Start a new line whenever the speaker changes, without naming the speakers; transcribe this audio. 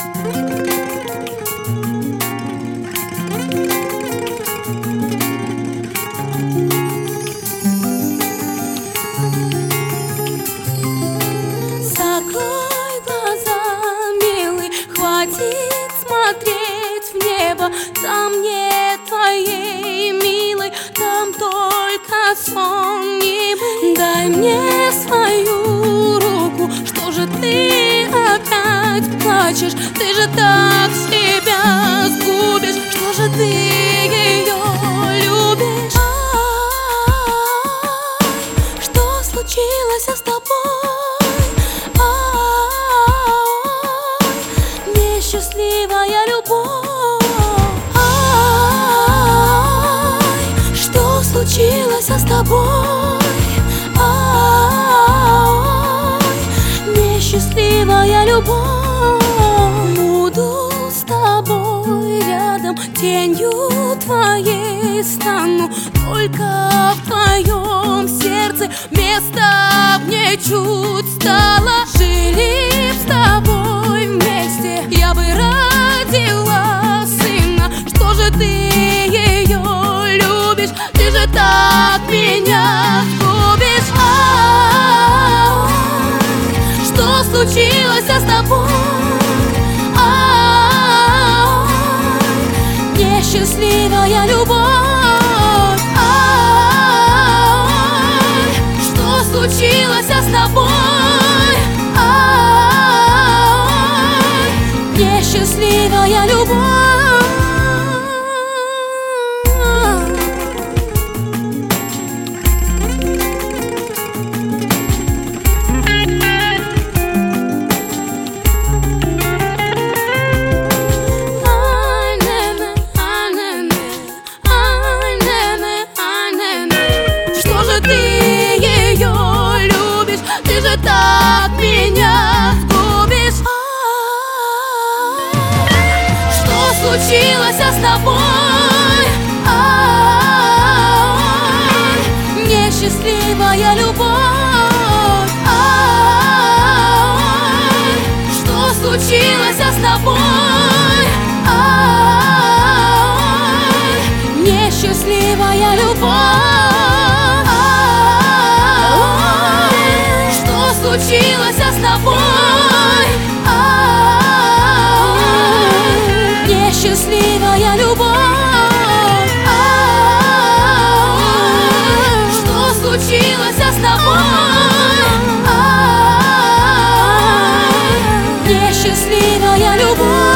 Закрой глаза, милый, хватит смотреть в небо. Там нет твоей милой, там только сон немый. Дай мне свою руку, что же ты опять плачешь? Ты же так себя сгубишь, что же ты ее любишь? Что случилось с тобой? Несчастливая любовь. Что случилось с тобой? Несчастливая любовь. Буду с тобой рядом, тенью твоей стану. Только в твоем сердце места мне чуть стало. Жили с тобой вместе, я бы родила сына. Что же ты ее любишь? Ты же так меня губишь. Что случилось с тобой? Несчастливая любовь. Что случилось с тобой? Несчастливая любовь. Ты же так меня сгубишь. Что случилось с тобой? Несчастливая любовь. Что случилось с тобой? Несчастливая любовь. Случилось с тобой? Несчастливая любовь. Что случилось с тобой? Несчастливая любовь.